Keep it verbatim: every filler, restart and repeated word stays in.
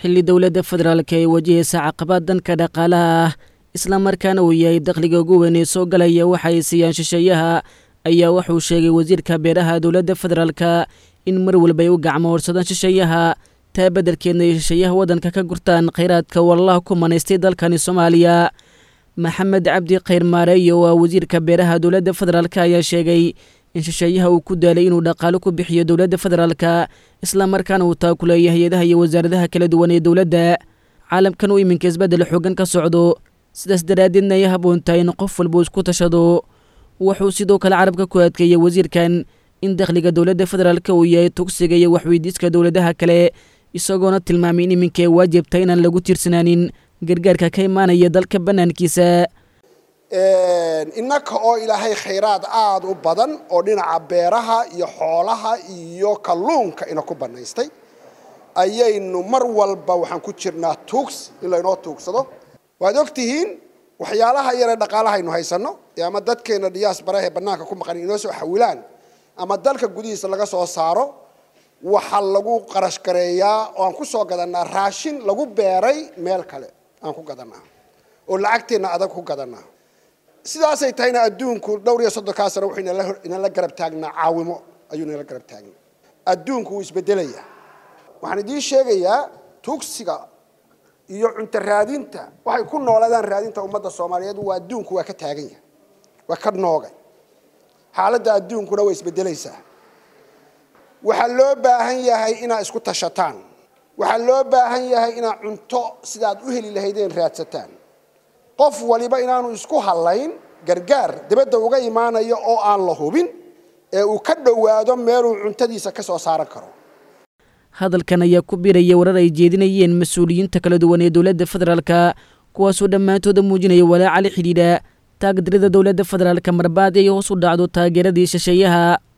xilli dowladda federaalka ay wajahaysa caqabad danka dhaqaalaha ah isla markaana uu yahay dakhliga ugu weyn ee soo galaya waxa ay siiyaan shisheeyaha ayaa wuxuu sheegay wasiirka beeraha dowladda federaalka in mar walba ay u gacmo horsadaan shisheeyaha taa beddelkeedna ay shisheeyaha waddanka ka gurtaan khayraadka wallaha ku manaystay dalkani soomaaliya maxamed cabdi khayr maareeyo waa wasiirka beeraha dowladda federaalka ayaa sheegay in shisheeyaha uu ku daalay inuu dhaqaalo ku bixiyo dowladda federaalka isla markaana uu taakuleeya hay-adaha iyo wasaaradaha kala duwan ee dowladda caalamkan uu iminka isbeddel xoogan ka socdo sidaas daraaddeedna ay habboon tahay in qof walba isku tashado wuxuu sidoo kale carabka ku adkeeyey wasiirkan in dakhliga dowladda federaalka uu yahay tugsiga iyo waxweydiiska dowladaha kale isagoona tilmaamay in iminka ay waajibta inaan lagu tiirsanaanin gargaarka ka imaanaya dalka bannaankiisa innaka oo ilaahay khayraad aada u badan oo dhinaca beeraha iyo xoolaha iyo kalluunka ina ku bannaystay ayaynu mar walba waxaan ku jirnaa tuugs in laynoo tuugsado waad ogtihiin waxyaalaha yare dhaqaalaha aynu haysanno ama dadkeena diaspora ee bannaanka ku maqan inoo soo xawilaan ama dalka gudihiisa laga soo saaro waxaa lagu qarash gareeyaa oo aan ku soo gadanaa raashin lagu beeray meel kale aan ku gadanaa oo lacagteena adag ku gadanaa sidaasay tahayna adduunku dhowr iyo soddonkaa sano wuxuu inala garab taagnaa caawimo ayuu inala garab taagnaa adduunku wuu isbedelaya waxaan idiin sheegayaa tugsiga iyo cunto raadinta waxay ku noolaadaan raadinta ummadda soomaaliyeed waa adduunku waa ka taagan yahay waa ka noogay xaaladda adduunkuna way isbedelaysaa waxaa loo baahan yahay inaad isku tashataan waxaa loo baahan yahay inaad cunto sidaad u heli lahaydeen raadsataan qof waliba inaanu isku halayn gargaar dibadda uga imaanayo oo aan la hubin ee uu ka dhowaado meeluu cuntadiisa ka soo saaran karo hadalkan ayaa ku biiraya warar ay jeedinayeen mas-uuliyiinta kala duwan ee dowladda federaalka kuwaasoo dhammaantooda muujinaya walaaca la xidhiidha taagdarida dowladda federaalka marbaad ay hoos u dhacdo taageeradii shisheeyaha